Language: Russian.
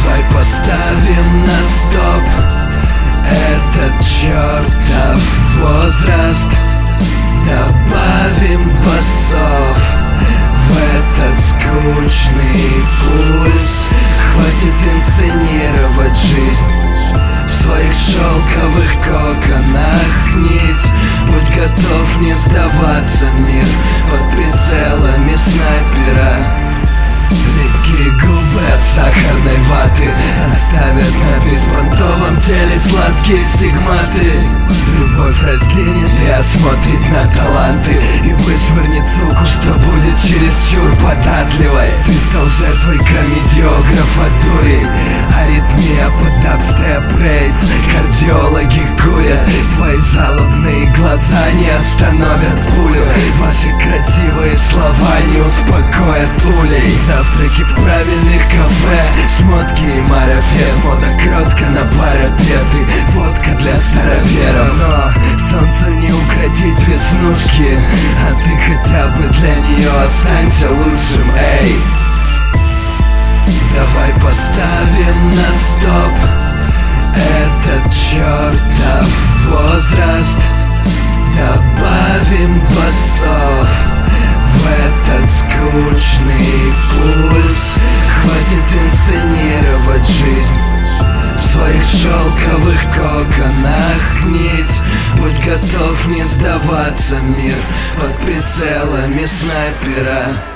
Давай поставим на стоп этот чертов возраст, добавим басов в этот скучный пульс. Хватит инсценировать жизнь в своих шелковых коконах гнить. Будь готов не сдаваться, мир под прицелами снайпера. Липкие губы от сахарной ваты оставят на беспонтовом теле сладкие стигматы. Любовь разденет и осмотрит на таланты и вышвырнет суку, что будет чересчур податливой. Ты стал жертвой комедиографа дури, аритмия под дабстеп рейв. Кардиологи курят, твои жалобные глаза не остановят пулю. Ваши красивые слова не успокоят улей. Завтраки в правильных кафе, шмотки и марафет, мода кротко на парапеты, водка для староверов. Но солнцу не укротить веснушки, а ты хотя бы для нее останься лучшим, эй. Давай поставим на стоп этот чертов возраст, добавим басов в этот скучный пульс. Хватит инсценировать жизнь в своих шелковых коконах гнить. Будь готов не сдаваться, мир под прицелами снайпера.